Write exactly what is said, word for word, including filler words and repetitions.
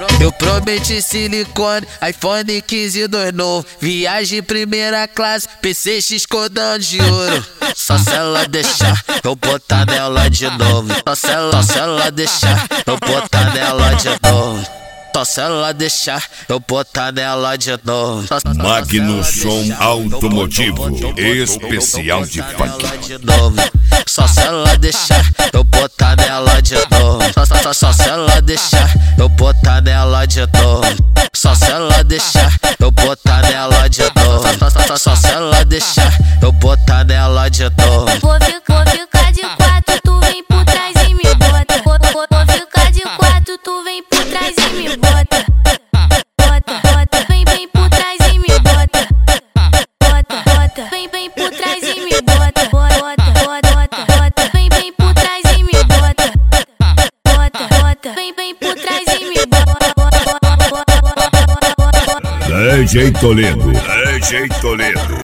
Eu prometi silicone, iPhone quinze dois novo, viagem primeira classe, P C X cordão de ouro. Só se ela deixar eu botar nela de novo. Só se ela, só se ela deixar eu botar nela de novo. Só se ela deixar eu botar nela de novo. Magno Som Automotivo especial de funk. Só se ela deixar eu botar nela de novo. Só, só, só se ela deixar eu botar nela de novo. Só se ela deixar eu botar nela de novo. Só, só, só se ela deixar eu botar nela de novo. Vou ficar, vou ficar de quatro, tu vem por trás e me bota. Vou, vou, vou ficar de quatro, tu vem por trás e me bota. Bota, bota, vem, vem por trás e me bota. Bota, bota, vem, vem por trás e me bota. Bota, bota, bota, bota, vem, vem por trás e me bota. Bota, bota, vem, vem por trás e me bota. D J Toledo, D J Toledo.